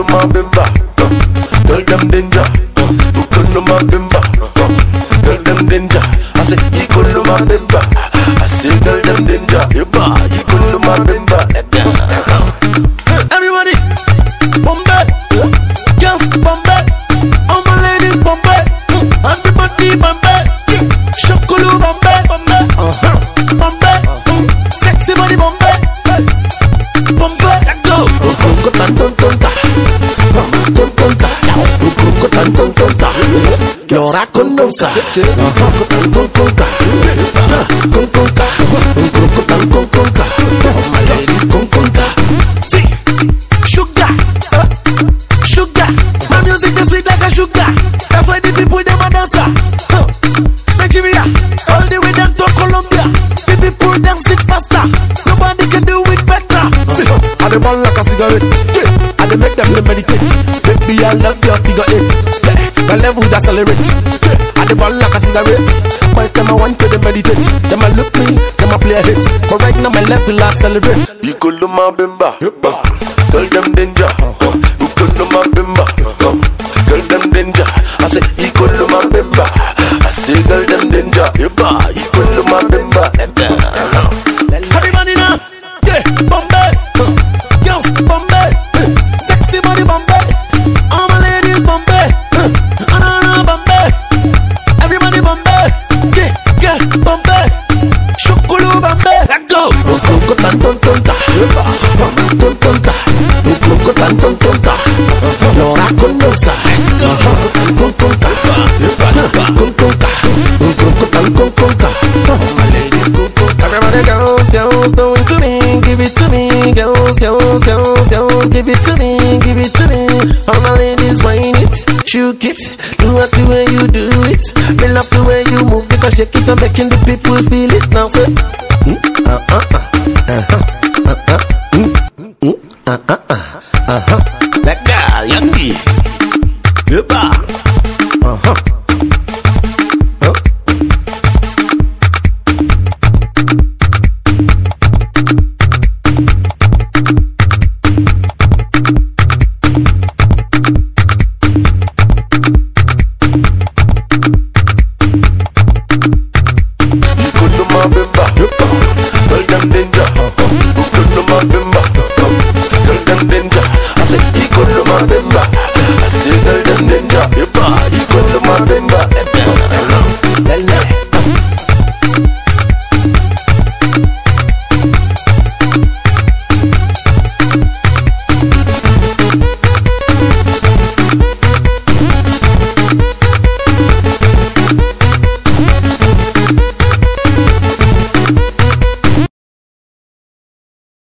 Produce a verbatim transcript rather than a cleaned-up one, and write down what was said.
my bimba. Girl them danger. You could my bimba. Girl them danger. I said you could my bimba. I say girl them danger. You could my bimba. Everybody, Bombay, girls Bombay, all my ladies Bombay, everybody Bombay, Shokulu Bombay, Bombay, Bombay, sexy body Bombay, Bombay, let go. Go tan ton ton ta, ton ton ta, go tan ton ton ta. Llora con nosa, go tan ton ton ta, con con ta, go tan con con ta. All my ladies con con ta. See, sugar, sugar. My music is sweet like a sugar. That's why the people them a dancer. Nigeria, all the way down to Colombia. The people dance it faster. Nobody can do it better. See, I dey burn like a cigarette. I dey make them meditate. Baby, I love your figure eight. The level that accelerate. I dey burn like a cigarette. Boys them I want to meditate. Them I look me, them I play a hit. But right now my level accelerate. You could do my bimba. Girl them danger. You could do my bimba. Girl them danger. I say you could do my bimba. I say girl them danger. You could do my bimba. Everybody now, yeah, Bombay, girls Bombay, sexy body Bombay, all my ladies Bombay, Anana Bombay, everybody Bombay, yeah, yeah, Bombay, Shokulu Bombay, let go. Go tan ton ton ta, ton ton ta, go tan ton ton ta, Llora con nosa, con con ta, con con ta, go tan con con ta. My ladies go go. Everybody girls, girls, do it to me, give it to me, girls, girls, girls, girls, give it to me, give it to me. All my ladies whine it, shook it, do it the way you do it. Me love the way you move because shake it and making the people feel it. Now say, mm, uh uh uh, uh uh uh uh, mm, mm, uh uh uh, uh huh. That girl, Yangi, goodbye, uh huh. Girl them danger, you could do my bimba. Girl them danger, I said you could do my bimba.